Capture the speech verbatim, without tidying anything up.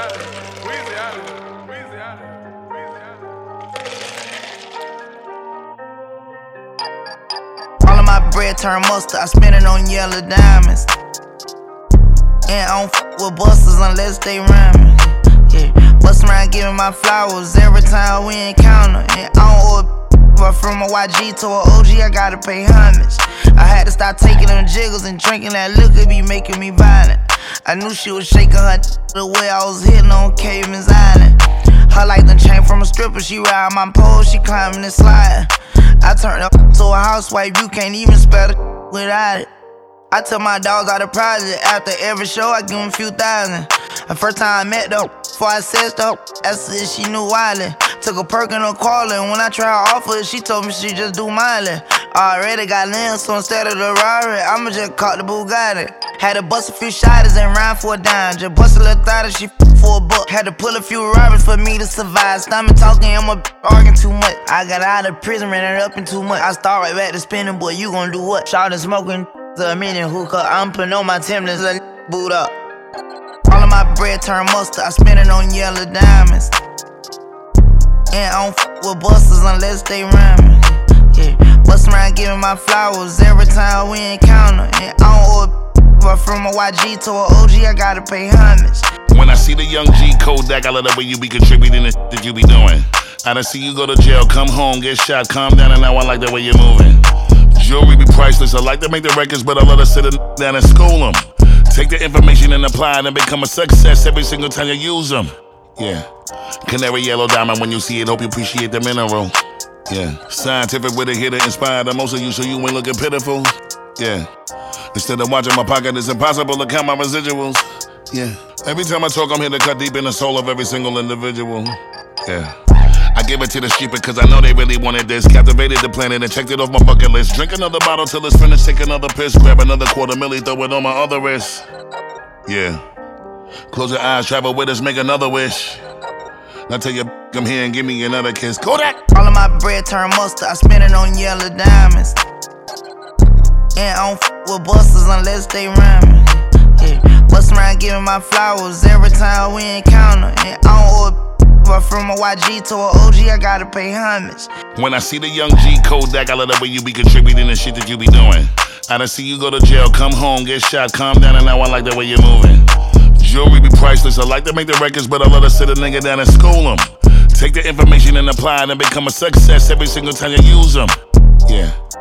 out of here. Weezy out of here. Weezy out of here. Weezy out of here. All of my bread turn mustard, I spend it on yellow diamonds. And I don't f with busters unless they rhyming. Yeah, bust around giving my flowers every time we encounter. And I don't owe but from a Y G to a O G, I gotta pay homage. I had to stop taking them jiggles and drinking that liquor be making me violent. I knew she was shaking her the way I was hitting on Caveman's Island. Her like the chain from a stripper, she ride my pole, she climbing and sliding. I turned up to a housewife, you can't even spell the without it. I took my dogs out of project. After every show, I give them a few thousand. The first time I met though, before I said stuff, I said she knew wildin'. Took a perk in her calling. When I tried to offer it, she told me she just do mileage. Already got limbs, so instead of the Rari, I'ma just call the Bugatti. Had to bust a few shotters and rhyme for a dime. Just bust a little thought she f for a buck. Had to pull a few robbers for me to survive. Stomach talking, I'm a arguing too much. I got out of prison, ran it up in too much. I start right back to spinning, boy, you gon' do what? Shawty smoking a minute hookah. I'm putting on my Timberlands, let boot up. All of my bread turn mustard, I spend it on yellow diamonds. And I don't f with busters unless they rhyming. Yeah, bust around giving my flowers every time we encounter. And I don't owe but from a Y G to a O G, I gotta pay homage. When I see the young G Kodak, I love the way you be contributing the shit that you be doing. I done see you go to jail, come home, get shot, calm down, and now I like the way you're moving. Jewelry be priceless, I like to make the records, but I love to sit down and school them. Take the information and apply it and become a success every single time you use them. Yeah, canary yellow diamond, when you see it, hope you appreciate the mineral. Yeah, scientific with a hit to inspire the most of you so you ain't looking pitiful. Yeah, instead of watching my pocket, it's impossible to count my residuals. Yeah, every time I talk, I'm here to cut deep in the soul of every single individual. Yeah, I give it to the stupid cause I know they really wanted this. Captivated the planet and checked it off my bucket list. Drink another bottle till it's finished, take another piss. Grab another quarter milli, throw it on my other wrist. Yeah, close your eyes, travel with us, make another wish. Now tell your come here and give me another kiss. Kodak! All of my bread turn mustard, I spend it on yellow diamonds. And I don't f with busters unless they rhyming. Yeah, bust around giving my flowers every time we encounter. And I don't owe but from a Y G to a O G, I gotta pay homage. When I see the young G Kodak, I love the way you be contributing the shit that you be doing. I done see you go to jail, come home, get shot, calm down, and now I like the way you're moving. Jewelry be priceless, I like to make the records, but I love to sit a nigga down and school them. Take the information and apply it and become a success every single time you use them. Yeah.